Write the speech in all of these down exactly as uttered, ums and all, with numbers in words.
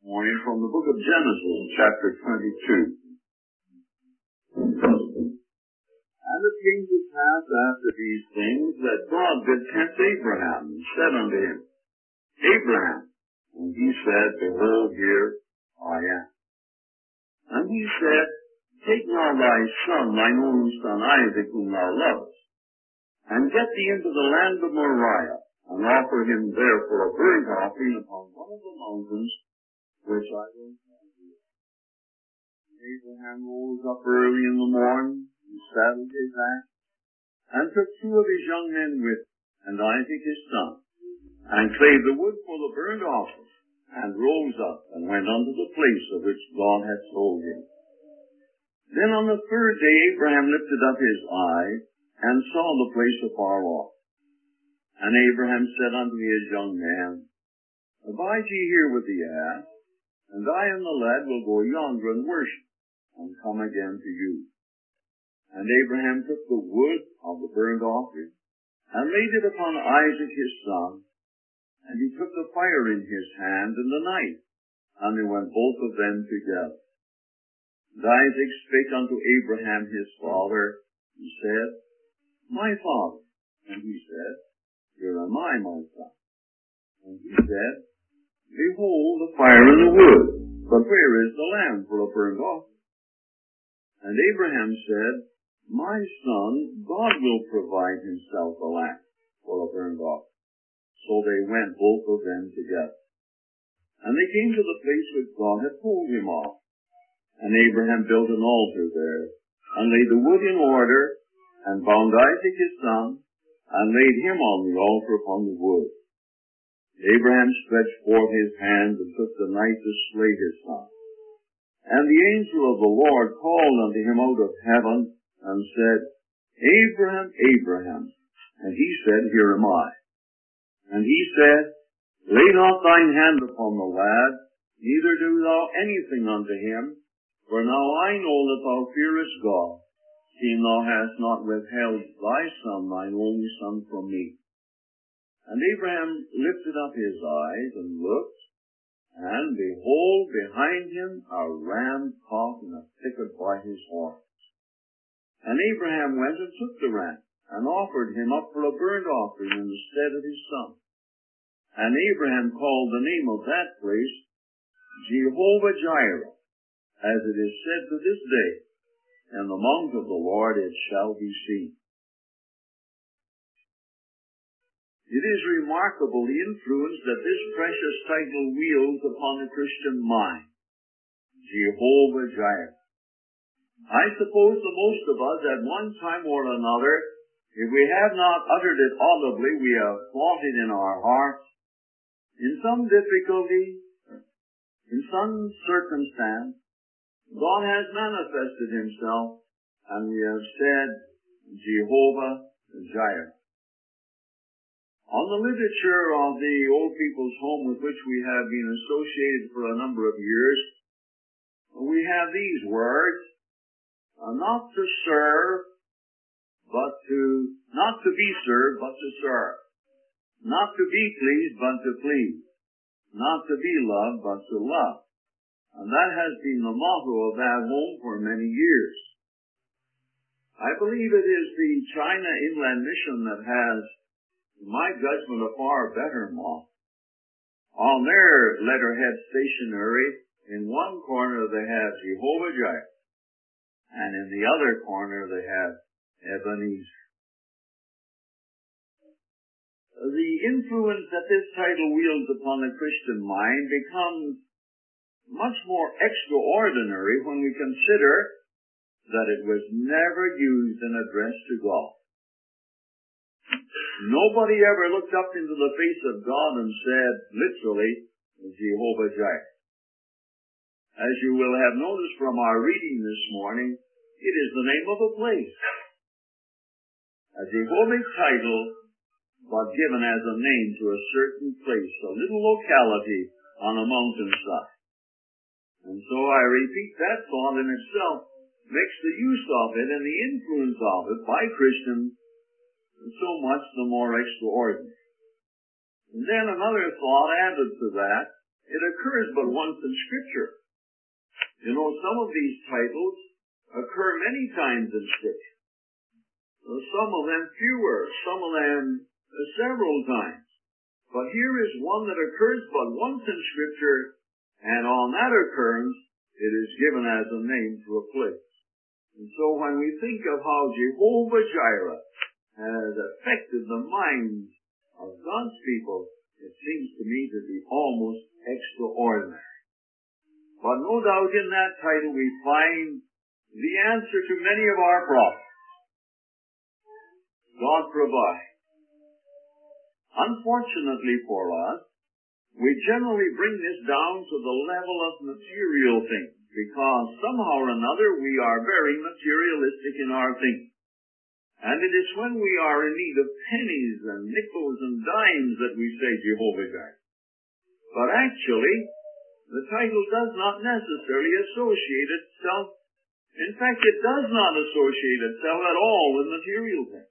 morning from the book of Genesis, chapter twenty-two. And it came to pass after these things that God did tempt Abraham, and said unto him, Abraham. And he said, Behold, here I am. And he said, Take now thy son, thine only son Isaac, whom thou lovest, and get thee into the land of Moriah, and offer him there for a burnt offering upon one of the mountains which I will tell thee. Abraham rose up early in the morning, and saddled his ass, and took two of his young men with him, and Isaac his son, and clave the wood for the burnt offering, and rose up, and went unto the place of which God had told him. Then on the third day Abraham lifted up his eyes, and saw the place afar off. And Abraham said unto his young man, Abide ye here with the ass, and I and the lad will go yonder and worship, and come again to you. And Abraham took the wood of the burnt offering, and laid it upon Isaac his son, and he took the fire in his hand and the knife, and they went both of them together. And Isaac spake unto Abraham his father, and said, My father. And he said, Here am I, my son. And he said, Behold the fire and the wood, but where is the lamb for a burnt offering? And Abraham said, My son, God will provide himself a lamb for a burnt offering. So they went both of them together. And they came to the place which God had told him of. And Abraham built an altar there, and laid the wood in order, and bound Isaac his son, and laid him on the altar upon the wood. Abraham stretched forth his hand, and took the knife to slay his son. And the angel of the Lord called unto him out of heaven, and said, Abraham, Abraham. And he said, Here am I. And he said, Lay not thine hand upon the lad, neither do thou anything unto him, for now I know that thou fearest God, seeing thou hast not withheld thy son, thine only son, from me. And Abraham lifted up his eyes and looked, and behold, behind him a ram caught in a thicket by his horns. And Abraham went and took the ram, and offered him up for a burnt offering in the stead of his son. And Abraham called the name of that place Jehovah-Jireh, as it is said to this day, In the mount of the Lord it shall be seen. It is remarkable the influence that this precious title wields upon the Christian mind. Jehovah-Jireh. I suppose the most of us at one time or another, if we have not uttered it audibly, we have thought it in our hearts, in some difficulty, in some circumstance, God has manifested himself, and we have said, Jehovah-Jireh. On the literature of the Old People's Home with which we have been associated for a number of years, we have these words, uh, not to serve, but to, not to be served, but to serve. Not to be pleased, but to please. Not to be loved, but to love. And that has been the motto of that home for many years. I believe it is the China Inland Mission that has, in my judgment, a far better motto. On their letterhead stationery, in one corner they have Jehovah-Jireh, and in the other corner they have Ebenezer. The influence that this title wields upon the Christian mind becomes much more extraordinary when we consider that it was never used in address to God. Nobody ever looked up into the face of God and said, literally, Jehovah-Jireh. As you will have noticed from our reading this morning, it is the name of a place. A Jehovah title, but given as a name to a certain place, a little locality on a mountainside. And so I repeat, that thought in itself makes the use of it and the influence of it by Christians so much the more extraordinary. And then another thought added to that it occurs but once in Scripture. You know, some of these titles occur many times in Scripture. Some of them fewer, some of them uh, several times. But here is one that occurs but once in Scripture, and on that occurrence, it is given as a name to a place. And so when we think of how Jehovah-Jireh has affected the minds of God's people, it seems to me to be almost extraordinary. But no doubt in that title we find the answer to many of our problems. God provides. Unfortunately for us, we generally bring this down to the level of material things, because somehow or another we are very materialistic in our thinking. And it is when we are in need of pennies and nickels and dimes that we say Jehovah-Jireh. But actually, the title does not necessarily associate itself. In fact, it does not associate itself at all with material things.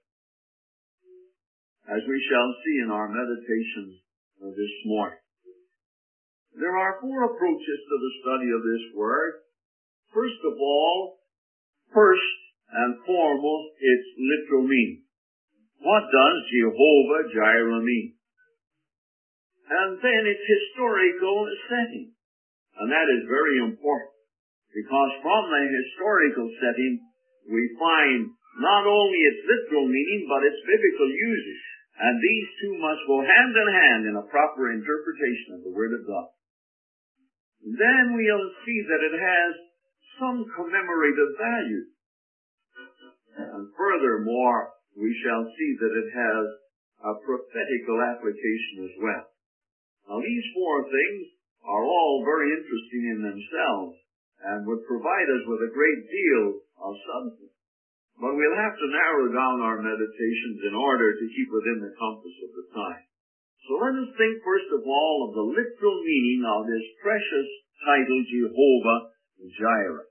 As we shall see in our meditations this morning. There are four approaches to the study of this word. First of all, first and foremost, its literal meaning. What does Jehovah-Jireh mean? And then its historical setting. And that is very important, because from the historical setting, we find not only its literal meaning, but its biblical usage. And these two must go hand in hand in a proper interpretation of the Word of God. Then we'll see that it has some commemorative value. And furthermore, we shall see that it has a prophetical application as well. Now these four things are all very interesting in themselves and would provide us with a great deal of substance. But we'll have to narrow down our meditations in order to keep within the compass of the time. So let us think first of all of the literal meaning of this precious title, Jehovah-Jireh.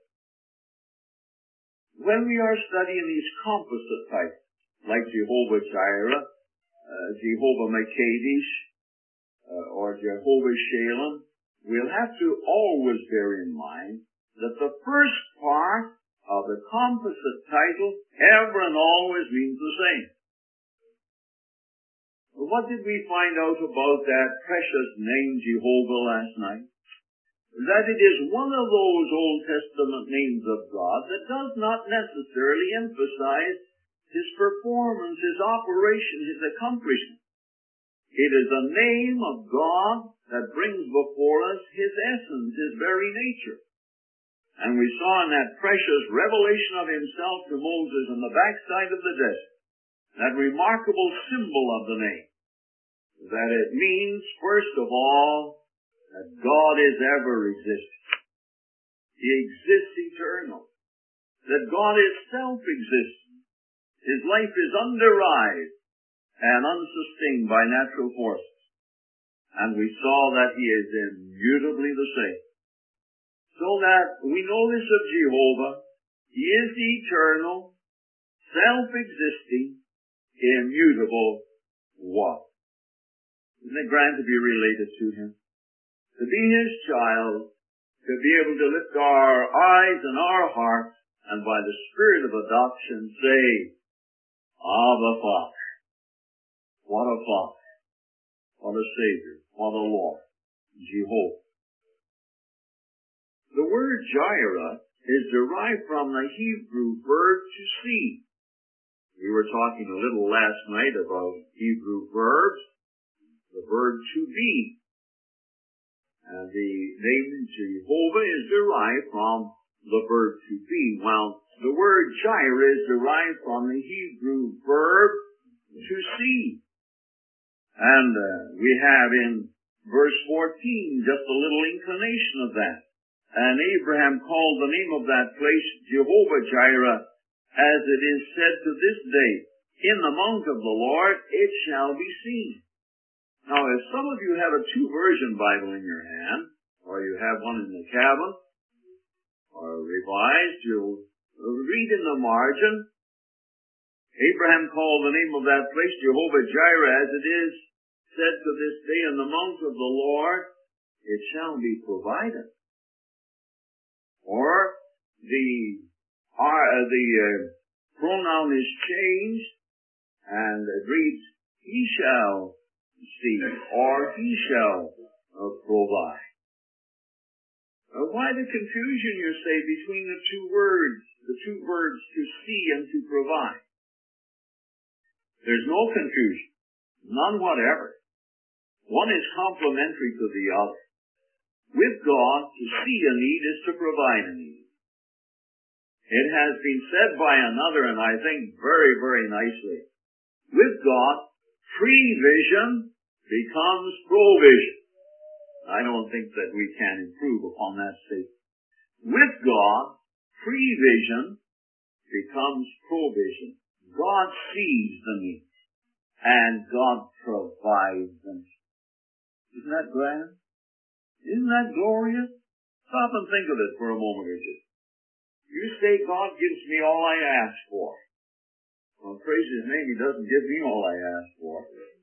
When we are studying these composite titles, like Jehovah-Jireh, uh, Jehovah-Makadesh, uh, or Jehovah-Shalem, we'll have to always bear in mind that the first part of the composite title ever and always means the same. What did we find out about that precious name Jehovah last night? That it is one of those Old Testament names of God that does not necessarily emphasize His performance, His operation, His accomplishment. It is a name of God that brings before us His essence, His very nature. And we saw in that precious revelation of Himself to Moses on the backside of the desert, that remarkable symbol of the name, that it means, first of all, that God is ever existing. He exists eternal. That God is self-existent. His life is underived and unsustained by natural forces. And we saw that He is immutably the same. So that we know this of Jehovah. He is the eternal, self-existing, immutable one. Isn't it grand to be related to Him? To be His child, to be able to lift our eyes and our hearts, and by the Spirit of adoption say, Abba, Father. What a Father. What a Savior. What a Lord. Jehovah. The word Jireh is derived from the Hebrew verb to see. We were talking a little last night about Hebrew verbs. The verb to be. And the name Jehovah is derived from the verb to be, while the word Jireh is derived from the Hebrew verb to see. And uh, we have in verse fourteen just a little inclination of that. And Abraham called the name of that place Jehovah-Jireh, as it is said to this day, in the mount of the Lord it shall be seen. Now, if some of you have a two-version Bible in your hand, or you have one in the cabin, or revised, you'll read in the margin, Abraham called the name of that place Jehovah-Jireh, as it is said to this day, in the mount of the Lord, it shall be provided. Or the, uh, the uh, pronoun is changed, and it reads, he shall see, or he shall uh, provide. Uh, why the confusion, you say, between the two words, the two verbs to see and to provide? There's no confusion, none whatever. One is complementary to the other. With God, to see a need is to provide a need. It has been said by another, and I think very, very nicely, with God, prevision becomes provision. I don't think that we can improve upon that statement. With God, prevision becomes provision. God sees the need, and God provides them. Isn't that grand? Isn't that glorious? Stop and think of it for a moment or two. You say God gives me all I ask for. Well, praise His name, He doesn't give me all I ask for.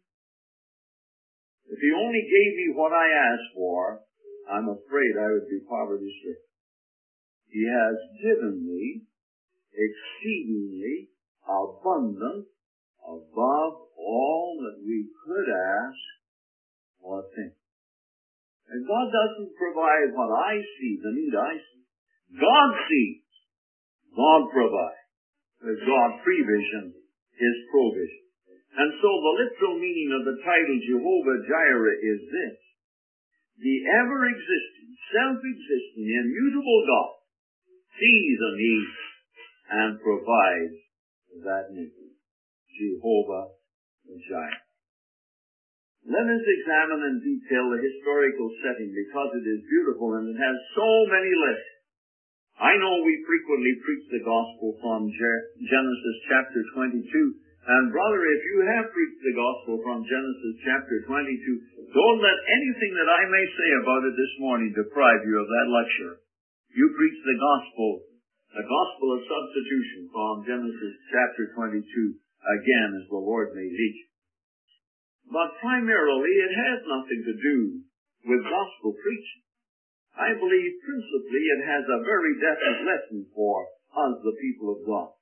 If He only gave me what I asked for, I'm afraid I would be poverty-stricken. He has given me exceedingly abundant above all that we could ask or think. And God doesn't provide what I see, the need I see. God sees. God provides. There's God prevision, His provision. And so the literal meaning of the title Jehovah Jireh is this: the ever-existing, self-existing, immutable God sees a need and provides that need. Jehovah Jireh. Let us examine in detail the historical setting, because it is beautiful and it has so many lessons. I know we frequently preach the gospel from Genesis chapter twenty-two, and brother, if you have preached the gospel from Genesis chapter twenty-two, don't let anything that I may say about it this morning deprive you of that lecture. You preach the gospel, the gospel of substitution from Genesis chapter twenty-two, again as the Lord may lead you. But primarily, it has nothing to do with gospel preaching. I believe principally it has a very definite lesson for us, the people of God.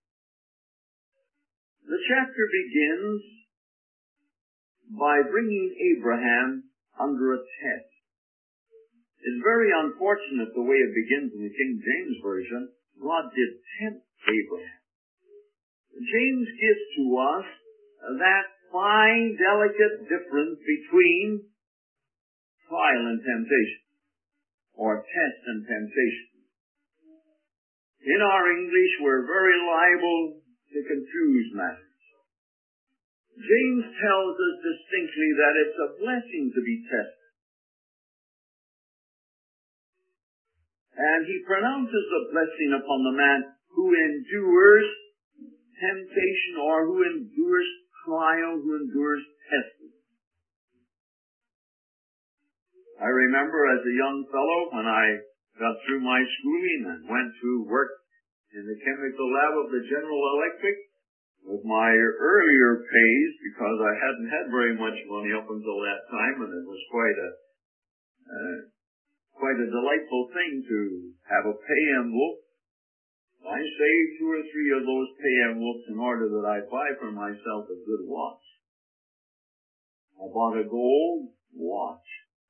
The chapter begins by bringing Abraham under a test. It's very unfortunate the way it begins in the King James Version. God did tempt Abraham. James gives to us that fine, delicate difference between trial and temptation, or test and temptation. In our English, we're very liable to confuse matters. James tells us distinctly that it's a blessing to be tested. And he pronounces a blessing upon the man who endures temptation, or who endures trial, who endures testing. I remember as a young fellow when I got through my schooling and went to work in the chemical lab of the General Electric with my earlier pays, because I hadn't had very much money up until that time, and it was quite a uh, quite a delightful thing to have a pay envelope. I saved two or three of those pay envelopes in order that I'd buy for myself a good watch. I bought a gold watch.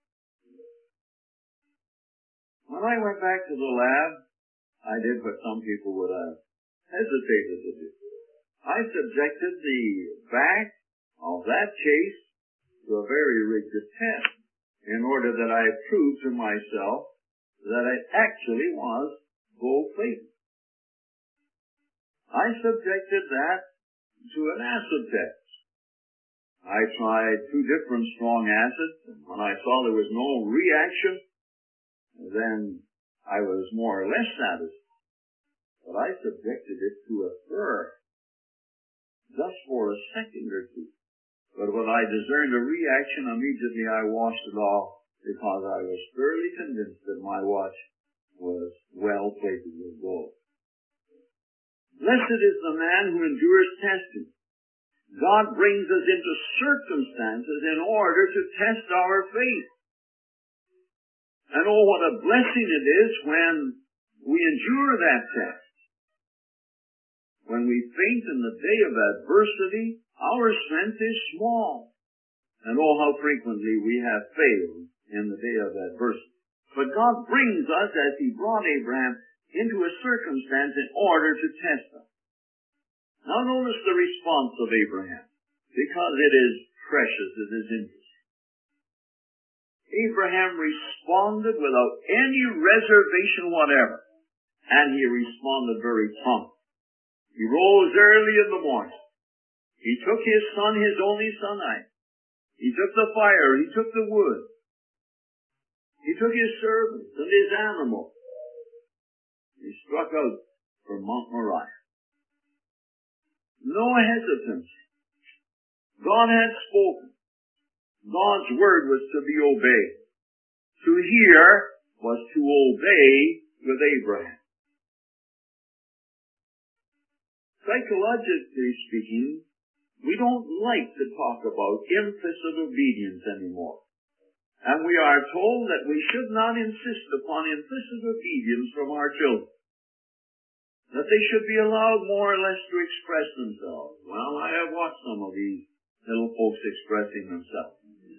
When I went back to the lab, I did what some people would have hesitated to do. I subjected the back of that case to a very rigid test in order that I prove to myself that it actually was gold-plated. I subjected that to an acid test. I tried two different strong acids, and when I saw there was no reaction, then I was more or less satisfied. But I subjected it to a fur, just for a second or two. But when I discerned a reaction, immediately I washed it off, because I was thoroughly convinced that my watch was well plated with gold. Blessed is the man who endures testing. God brings us into circumstances in order to test our faith. And oh, what a blessing it is when we endure that test. When we faint in the day of adversity, our strength is small. And oh, how frequently we have failed in the day of adversity. But God brings us, as He brought Abraham, into a circumstance in order to test us. Now notice the response of Abraham, because it is precious, it is interesting. Abraham responded without any reservation whatever, and he responded very promptly. He rose early in the morning. He took his son, his only son, Isaac. He took the fire, he took the wood. He took his servants and his animals. He struck out for Mount Moriah. No hesitancy. God had spoken. God's word was to be obeyed. To hear was to obey with Abraham. Psychologically speaking, we don't like to talk about implicit obedience anymore. And we are told that we should not insist upon implicit obedience from our children. That they should be allowed more or less to express themselves. Well, I have watched some of these little folks expressing themselves.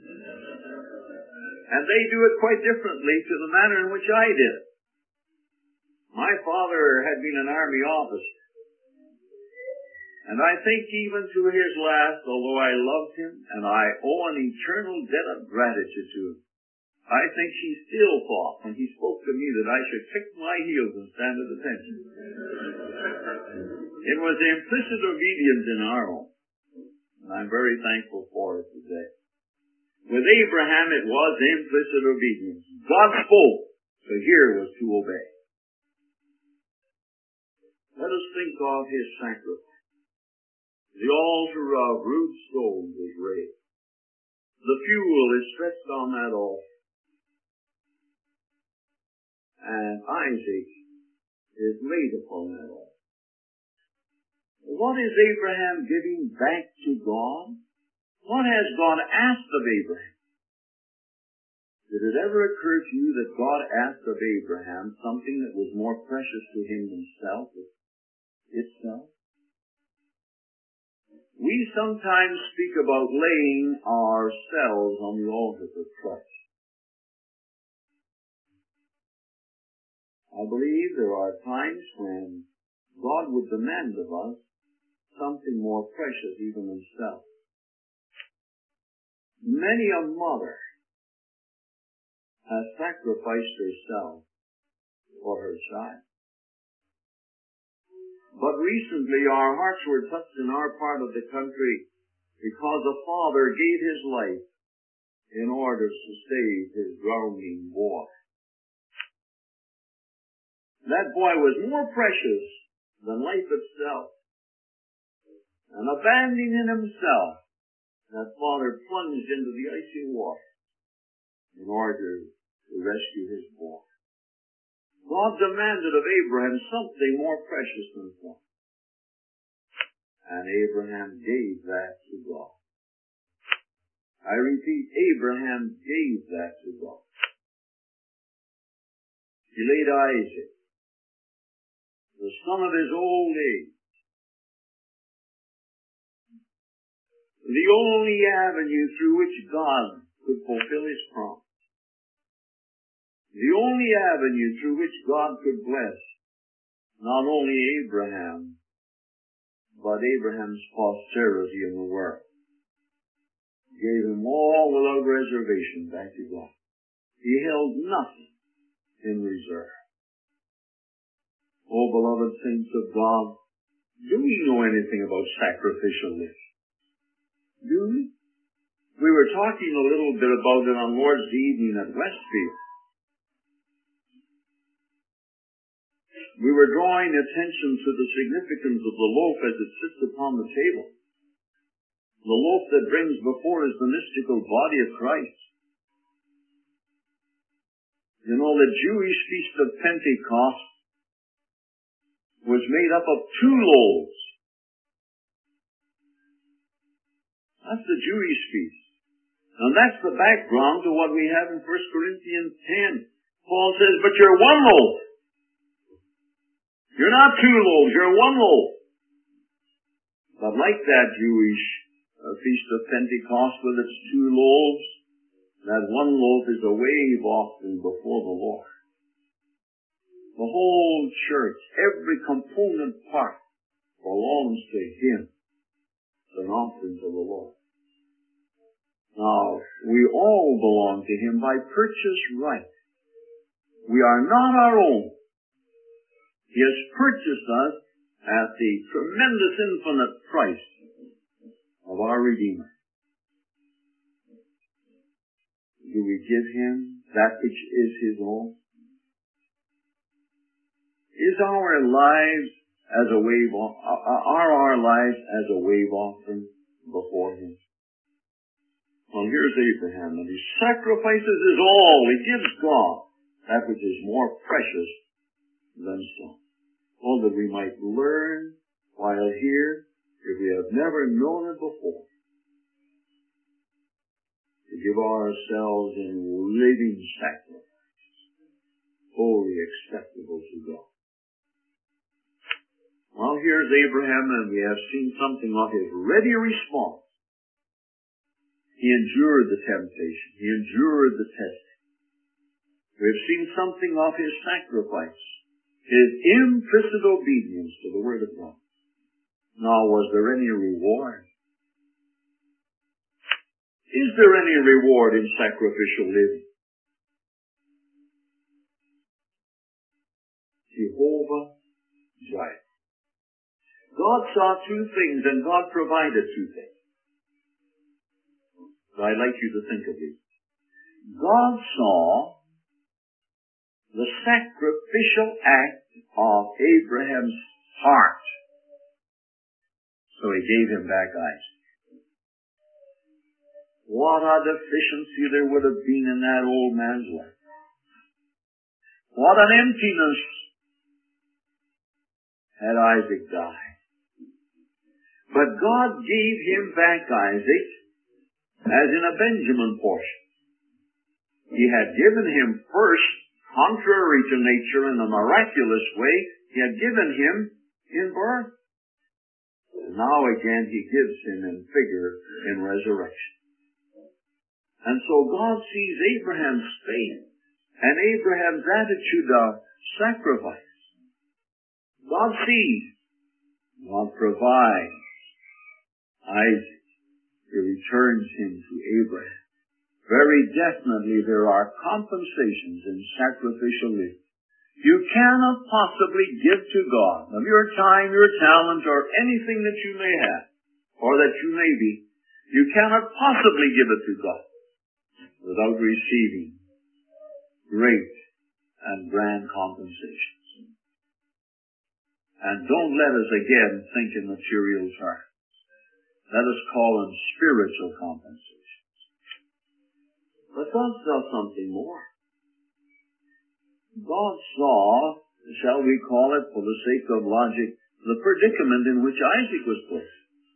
And they do it quite differently to the manner in which I did. My father had been an army officer. And I think even to his last, although I loved him and I owe an eternal debt of gratitude to him, I think he still thought when he spoke to me that I should kick my heels and stand at attention. It was implicit obedience in our home. And I'm very thankful for it today. With Abraham, it was implicit obedience. God spoke, so here was to obey. Let us think of his sacrifice. The altar of rude stones is raised. The fuel is stretched on that altar. And Isaac is laid upon that altar. What is Abraham giving back to God? What has God asked of Abraham? Did it ever occur to you that God asked of Abraham something that was more precious to him himself itself? We sometimes speak about laying ourselves on the altar for Christ. I believe there are times when God would demand of us something more precious even than self. Many a mother has sacrificed herself for her child. But recently our hearts were touched in our part of the country because a father gave his life in order to save his drowning boy. That boy was more precious than life itself. And abandoning himself, that father plunged into the icy water in order to rescue his boy. God demanded of Abraham something more precious than that. And Abraham gave that to God. I repeat, Abraham gave that to God. He laid Isaac, the son of his old age, the only avenue through which God could fulfill his promise. The only avenue through which God could bless not only Abraham, but Abraham's posterity in the world. Gave him all without reservation back to God. He held nothing in reserve. Oh, beloved saints of God, do we know anything about sacrificial living? Do we? We were talking a little bit about it on Lord's evening at Westfield. We were drawing attention to the significance of the loaf as it sits upon the table. The loaf that brings before us the mystical body of Christ. You know, the Jewish feast of Pentecost was made up of two loaves. That's the Jewish feast. And that's the background to what we have in First Corinthians ten. Paul says, but you're one loaf. You're not two loaves, you're one loaf. But like that Jewish uh, Feast of Pentecost with its two loaves, that one loaf is a wave offering before the Lord. The whole church, every component part, belongs to Him. It's an offering to the Lord. Now, we all belong to Him by purchase right. We are not our own. He has purchased us at the tremendous infinite price of our Redeemer. Do we give Him that which is His own? Is our lives as a wave, are our lives as a wave offering before Him? Well, here's Abraham, and he sacrifices his all. He gives God that which is more precious than some. Oh, that we might learn while here, if we have never known it before, to give ourselves in living sacrifice, wholly acceptable to God. Well, here's Abraham, and we have seen something of his ready response. He endured the temptation. He endured the testing. We have seen something of his sacrifice, his implicit obedience to the Word of God. Now, was there any reward? Is there any reward in sacrificial living? Jehovah Jireh. God saw two things, and God provided two things. So I'd like you to think of these. God saw the sacrificial act of Abraham's heart. So He gave him back Isaac. What a deficiency there would have been in that old man's life. What an emptiness had Isaac died. But God gave him back Isaac as in a Benjamin portion. He had given him first, contrary to nature in a miraculous way, He had given him in birth. And now again He gives him in figure in resurrection. And so God sees Abraham's faith and Abraham's attitude of sacrifice. God sees, God provides Isaac. He returns him to Abraham. Very definitely there are compensations in sacrificial living. You cannot possibly give to God of your time, your talent, or anything that you may have, or that you may be. You cannot possibly give it to God without receiving great and grand compensations. And don't let us again think in material terms. Let us call them spiritual compensations. But God saw something more. God saw, shall we call it, for the sake of logic, the predicament in which Isaac was placed.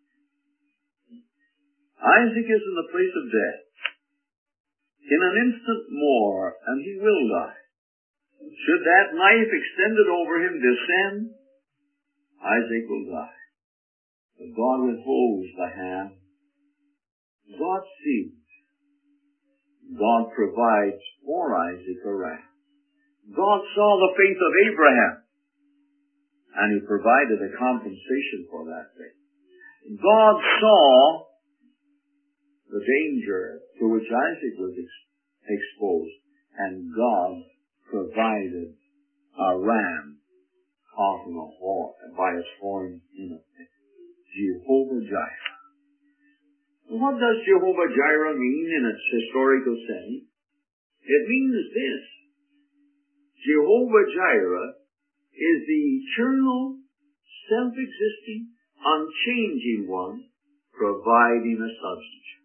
Isaac is in the place of death. In an instant more, and he will die. Should that knife extended over him descend, Isaac will die. But God withholds the hand. God sees. God provides for Isaac a ram. God saw the faith of Abraham, and He provided a compensation for that faith. God saw the danger to which Isaac was ex- exposed, and God provided a ram caught in a horn, by its horn in a pit. Jehovah Jireh. What does Jehovah Jireh mean in its historical sense? It means this. Jehovah Jireh is the eternal, self-existing, unchanging one providing a substitute.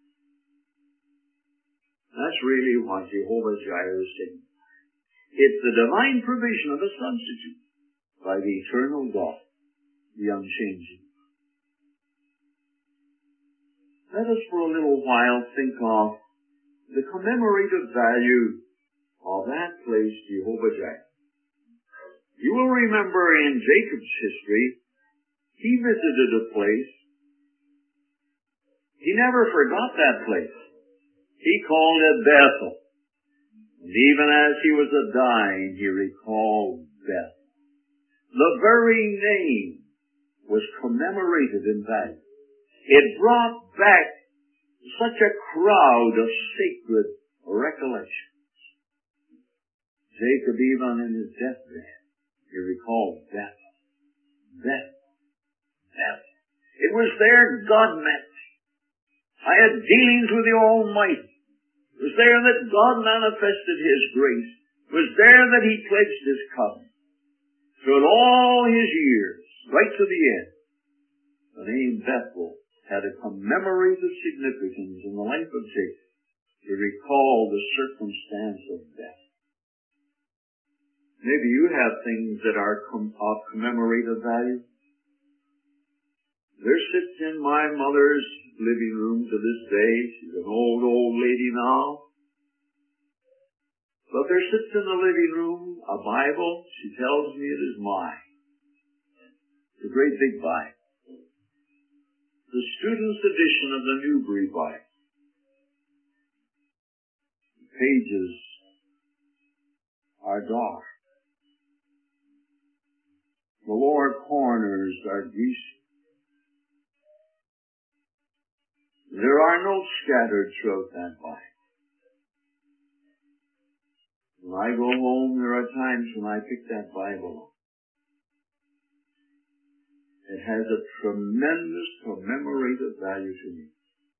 That's really what Jehovah Jireh is saying. It's the divine provision of a substitute by the eternal God, the unchanging. Let us for a little while think of the commemorative value of that place, Jehovah-Jireh. You will remember in Jacob's history, he visited a place. He never forgot that place. He called it Bethel. And even as he was a-dying, he recalled Bethel. The very name was commemorated in value. It brought back such a crowd of sacred recollections. Jacob, even in his deathbed, he recalled Bethel. Bethel. Bethel. It was there God met me. I had dealings with the Almighty. It was there that God manifested His grace. It was there that He pledged His covenant. Throughout all His years, right to the end, the name Bethel had a commemorative significance in the life of Jacob to recall the circumstance of death. Maybe you have things that are com- of commemorative value. There sits in my mother's living room to this day. She's an old, old lady now. But there sits in the living room a Bible. She tells me it is mine. It's a great big Bible. The student's edition of the Newbury Bible. The pages are dark. The lower corners are greasy. There are notes scattered throughout that Bible. When I go home, there are times when I pick that Bible up. It has a tremendous commemorative value to me.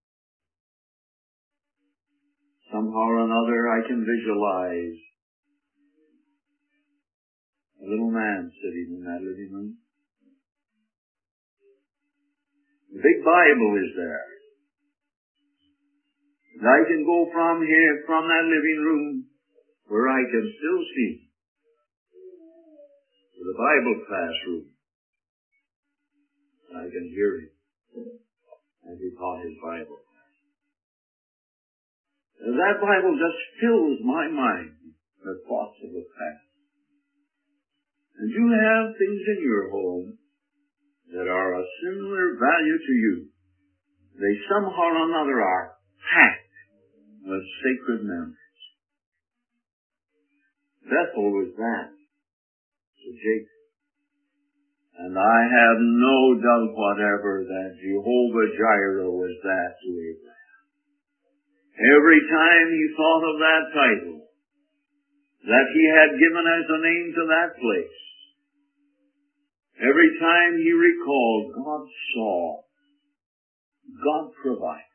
Somehow or another, I can visualize a little man sitting in that living room. The big Bible is there. And I can go from here, from that living room, where I can still see, to the Bible classroom. I can hear him as he taught his Bible. And that Bible just fills my mind with thoughts of the past. And you have things in your home that are of similar value to you. They somehow or another are packed with sacred memories. Bethel was that to Jacob. And I have no doubt whatever that Jehovah-Jireh was that to Abraham. Every time he thought of that title that he had given as a name to that place, every time he recalled, God saw, God provided.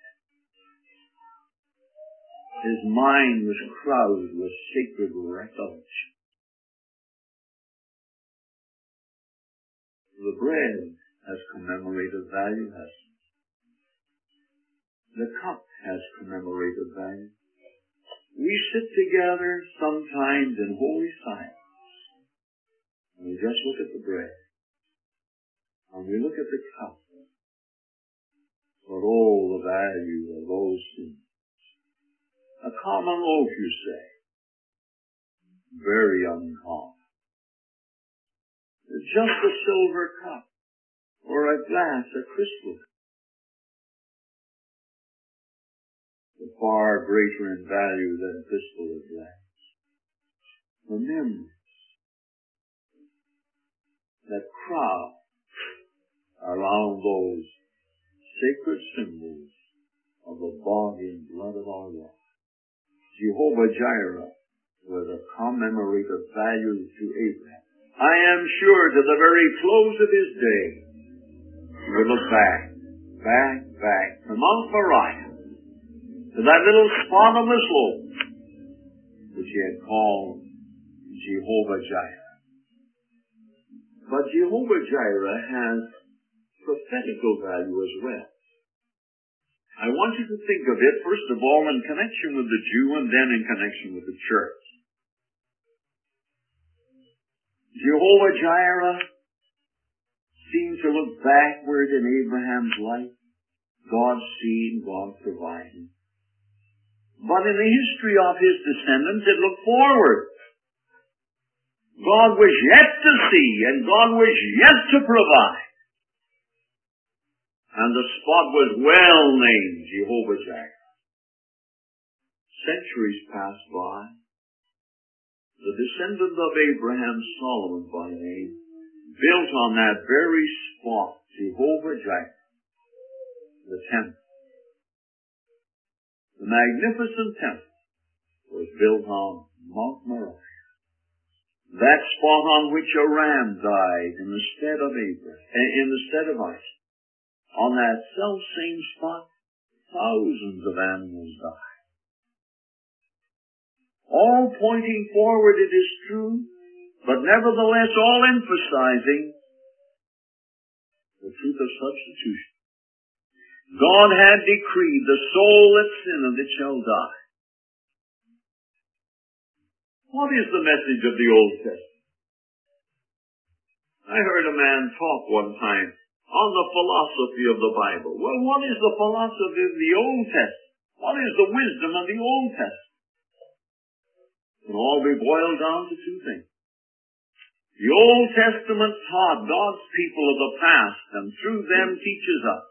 His mind was crowded with sacred recollection. The bread has commemorative value, has the cup has commemorative value. We sit together sometimes in holy silence, and we just look at the bread, and we look at the cup, but oh, the value of those things. A common loaf, you say. Very uncommon. It's just a silver cup, or a glass, a crystal. The far greater in value than crystal or glass. The memories that crowd around those sacred symbols of the body and blood of our Lord. Jehovah-Jireh was a commemorative value to Abraham. I am sure to the very close of his day, he would look back, back, back to Mount Moriah, to that little spot on the slope, which he had called Jehovah-Jireh. But Jehovah-Jireh has prophetical value as well. I want you to think of it, first of all, in connection with the Jew and then in connection with the church. Jehovah-Jireh seemed to look backward in Abraham's life. God seeing, God providing. But in the history of his descendants, it looked forward. God was yet to see, and God was yet to provide. And the spot was well named Jehovah-Jireh. Centuries passed by. The descendant of Abraham, Solomon by name, built on that very spot Jehovah-Jireh, the temple. The magnificent temple was built on Mount Moriah, that spot on which a ram died in the stead of Abraham, in the stead of Isaac. On that self-same spot, thousands of animals died. All pointing forward, it is true, but nevertheless all emphasizing the truth of substitution. God had decreed, the soul that sinneth, it shall die. What is the message of the Old Testament? I heard a man talk one time on the philosophy of the Bible. Well, what is the philosophy of the Old Testament? What is the wisdom of the Old Testament? It can all be boiled down to two things. The Old Testament taught God's people of the past, and through them teaches us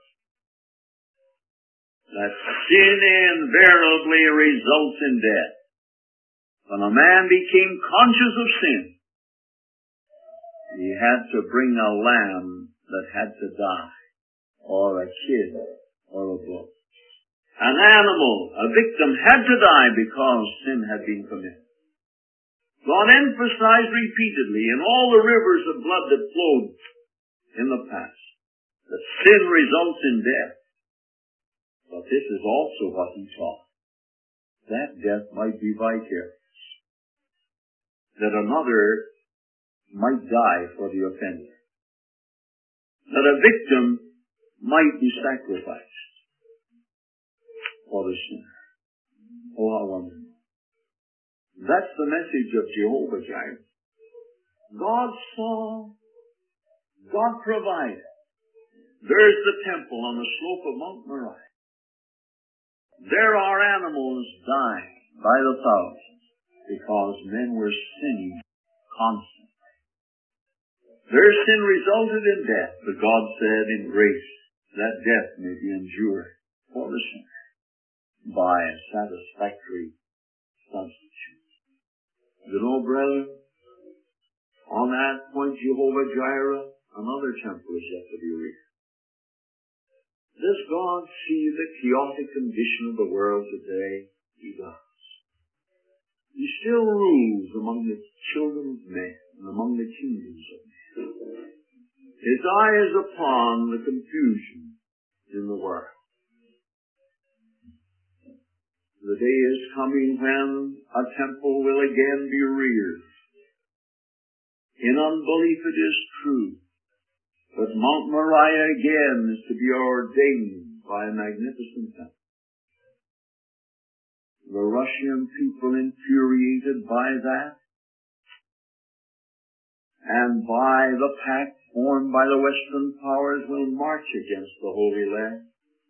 that sin invariably results in death. When a man became conscious of sin, he had to bring a lamb that had to die, or a kid, or a bull. An animal, a victim, had to die because sin had been committed. God emphasized repeatedly in all the rivers of blood that flowed in the past that sin results in death. But this is also what he taught. That death might be vicarious. That another might die for the offender. That a victim might be sacrificed for the sinner. Oh, how wonderful. That's the message of Jehovah-Jireh. God saw, God provided. There's the temple on the slope of Mount Moriah. There are animals dying by the thousands because men were sinning constantly. Their sin resulted in death, but God said in grace that death may be endured for the sinner by a satisfactory substitute. You know, brethren, on that point, Jehovah-Jireh, another temple is yet to be reared. Does God see the chaotic condition of the world today? He does. He still rules among the children of men and among the kingdoms of men. His eye is upon the confusion in the world. The day is coming when a temple will again be reared. In unbelief it is true, but Mount Moriah again is to be ordained by a magnificent temple. The Russian people, infuriated by that, and by the pact formed by the Western powers, will march against the Holy Land.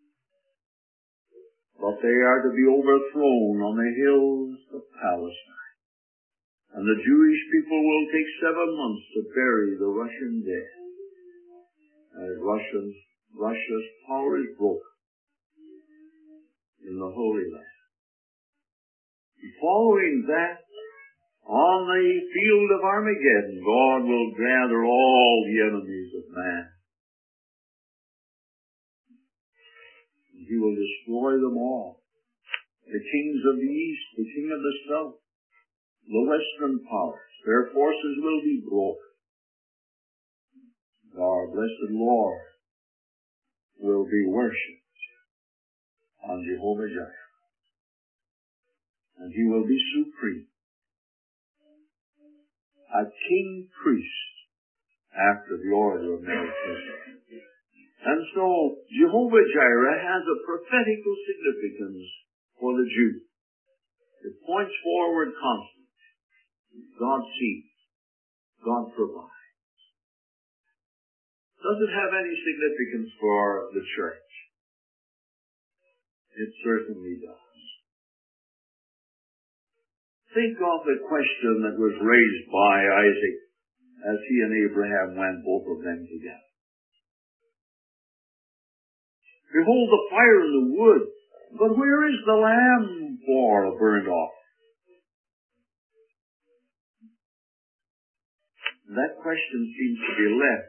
But they are to be overthrown on the hills of Palestine. And the Jewish people will take seven months to bury the Russian dead. As Russia's, Russia's power is broken in the Holy Land. Following that, on the field of Armageddon, God will gather all the enemies of man. He will destroy them all. The kings of the east, the king of the south, the western powers, their forces will be broken. Our blessed Lord will be worshipped on Jehovah-Jireh. And he will be supreme. A king priest after the order of Melchizedek. And so, Jehovah-Jireh has a prophetical significance for the Jew. It points forward constantly. God sees. God provides. Does it have any significance for the church? It certainly does. think of the question that was raised by Isaac as he and Abraham went, both of them together. Behold the fire and the wood, but where is the lamb for a burnt offering? That question seems to be left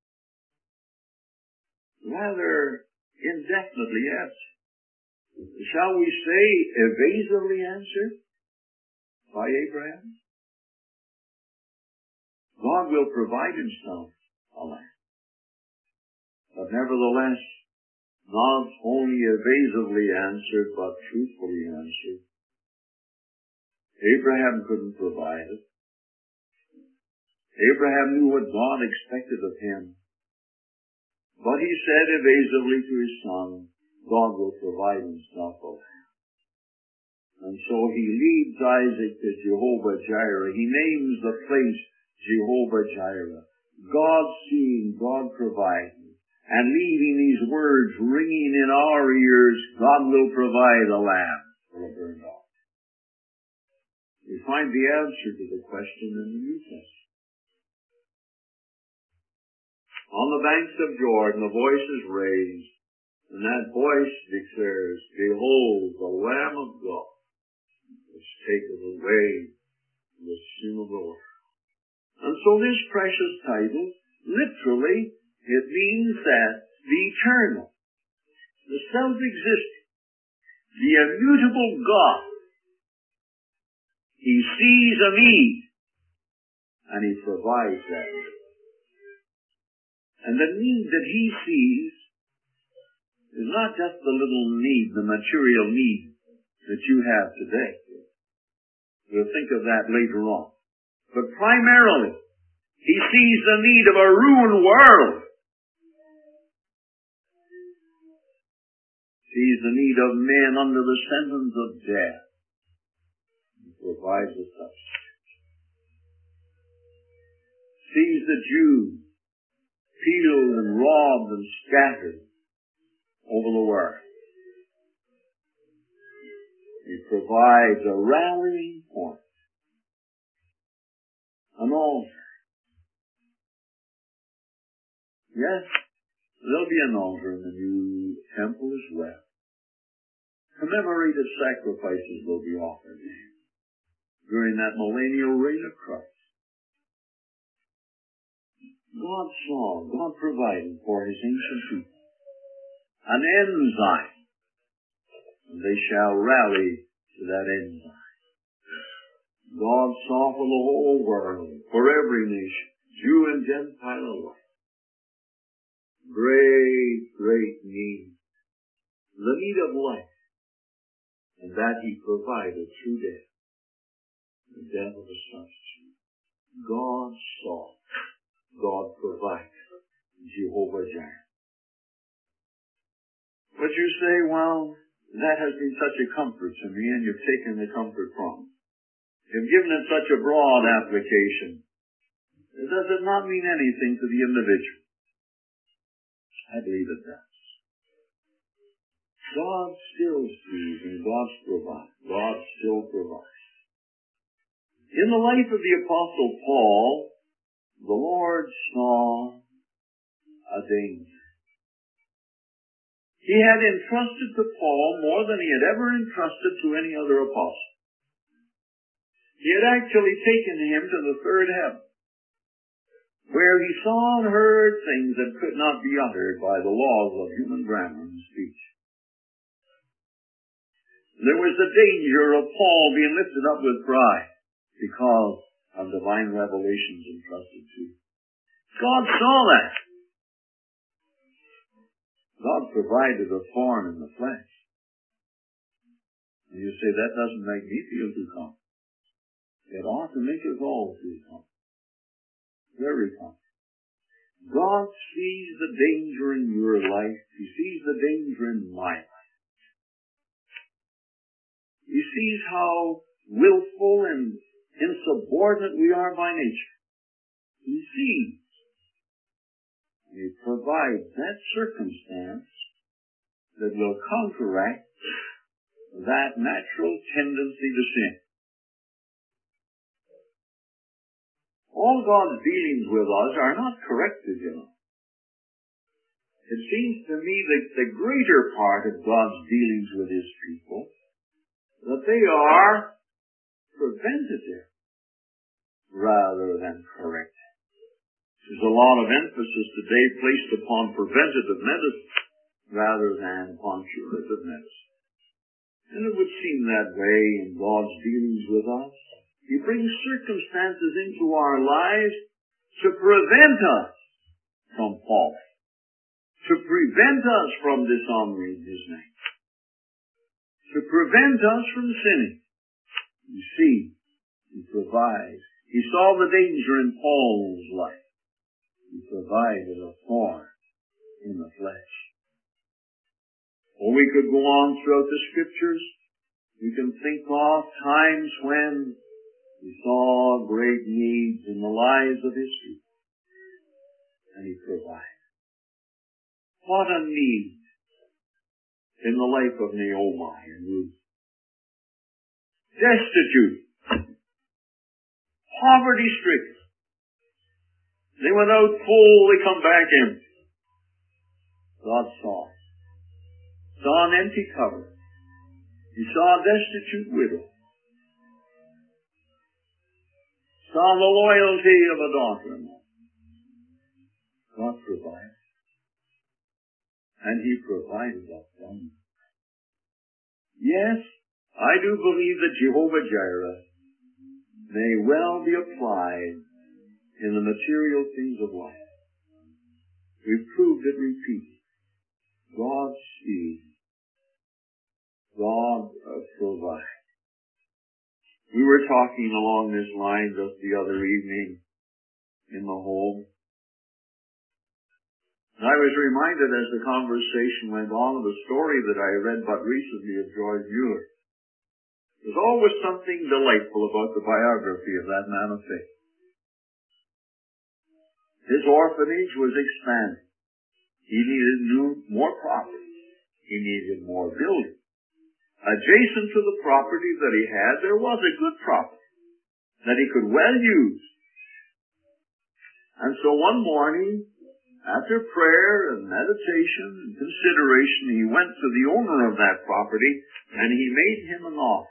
rather indefinitely answered. Shall we say evasively answered by Abraham? God will provide himself a lamb. But nevertheless, not only evasively answered, but truthfully answered. Abraham couldn't provide it. Abraham knew what God expected of him. But he said evasively to his son, God will provide himself a lamb. And so he leads Isaac to Jehovah-Jireh. He names the place Jehovah-Jireh. God seeing, God providing. And leaving these words ringing in our ears, God will provide a lamb for a burnt offering. We find the answer to the question in the New Testament. On the banks of Jordan, a voice is raised, and that voice declares, Behold, the Lamb of God, which taketh away the sin of the world. And so this precious title, literally, it means that the eternal, the self-existing, the immutable God, he sees a need, and he provides that need. And the need that he sees is not just the little need, the material need that you have today. We'll think of that later on. But primarily, he sees the need of a ruined world. Sees the need of men under the sentence of death. He provides a substitute. Sees the Jews peeled and robbed and scattered over the world. He provides a rallying point, an altar. Yes, there'll be an altar in the new temple as well. Commemorative sacrifices will be offered during that millennial reign of Christ. God saw, God provided for his ancient people an enzyme, and they shall rally to that enzyme. God saw for the whole world, for every nation, Jew and Gentile alike, great, great need, the need of life, and that he provided through death, the death of a substitute. God saw. God provides. Jehovah-Jireh. But you say, well, that has been such a comfort to me, and you've taken the comfort from it. You've given it such a broad application. Does it not mean anything to the individual? I believe it does. God still sees and God provides. God still provides. In the life of the Apostle Paul, the Lord saw a danger. He had entrusted to Paul more than he had ever entrusted to any other apostle. He had actually taken him to the third heaven, where he saw and heard things that could not be uttered by the laws of human grammar and speech. There was the danger of Paul being lifted up with pride because of divine revelations entrusted to him. God saw that. God provided a thorn in the flesh. And you say, that doesn't make me feel too comfortable. It ought to make us all feel comfortable. Very comfortable. God sees the danger in your life. He sees the danger in my life. He sees how willful and insubordinate we are by nature. He sees. He provides that circumstance that will counteract that natural tendency to sin. All God's dealings with us are not corrective, you know. It seems to me that the greater part of God's dealings with His people, that they are preventative rather than corrective. There's a lot of emphasis today placed upon preventative medicine rather than upon curative medicine. And it would seem that way in God's dealings with us. He brings circumstances into our lives to prevent us from falling, to prevent us from dishonoring His name, to prevent us from sinning. You see, He provides. He saw the danger in Paul's life. He provided a thorn in the flesh. Or we could go on throughout the Scriptures. We can think of times when He saw great needs in the lives of His people, and He provided. What a need in the life of Naomi and Ruth. Destitute, poverty-stricken. They went out full, they come back empty. God saw it. Saw an empty cupboard. He saw a destitute widow. Saw the loyalty of a daughter-in-law. God provided. And He provided abundance. Yes, I do believe that Jehovah Jireh may well be applied in the material things of life. We've proved it repeatedly. God sees. God uh, provides. We were talking along this line just the other evening in the home. And I was reminded as the conversation went on of a story that I read but recently of George Mueller. There's always something delightful about the biography of that man of faith. His orphanage was expanded. He needed new, more property. He needed more building. Adjacent to the property that he had, there was a good property that he could well use. And so one morning, after prayer and meditation and consideration, he went to the owner of that property and he made him an offer.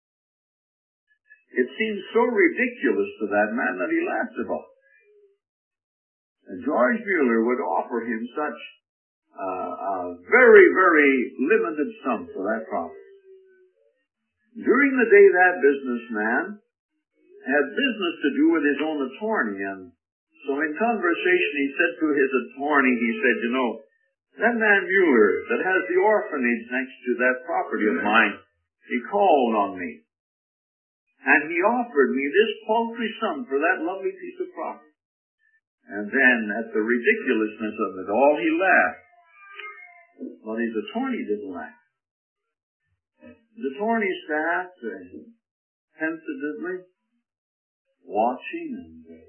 It seemed so ridiculous to that man that he laughed about it. And George Mueller would offer him such uh, a very, very limited sum for that property. During the day, that businessman had business to do with his own attorney, and so in conversation he said to his attorney, he said, you know, that man Mueller that has the orphanage next to that property of mine, he called on me. And he offered me this paltry sum for that lovely piece of property. And then, at the ridiculousness of it all, he laughed. But his attorney didn't laugh. The attorney sat uh, tentatively, watching, and uh,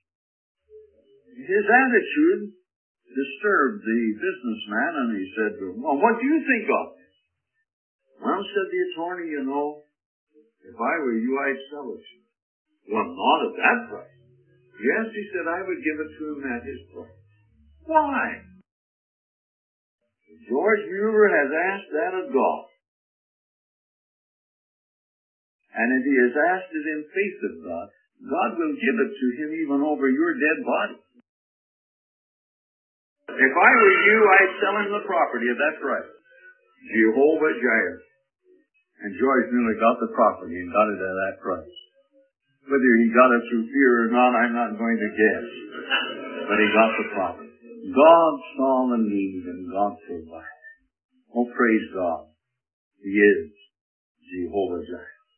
his attitude disturbed the businessman, and he said to him, well, what do you think of this? Well, said the attorney, you know, if I were you, I'd sell it to you. Well, not at that price. Yes, he said, I would give it to him at his price. Why? George Mueller has asked that of God. And if he has asked it in faith of God, God will give it to him even over your dead body. If I were you, I'd sell him the property at that price. Jehovah Jireh. And George Mueller got the property and got it at that price. Whether he got it through fear or not, I'm not going to guess. But he got the property. God saw the need and God provided. Oh, praise God. He is Jehovah Jireh.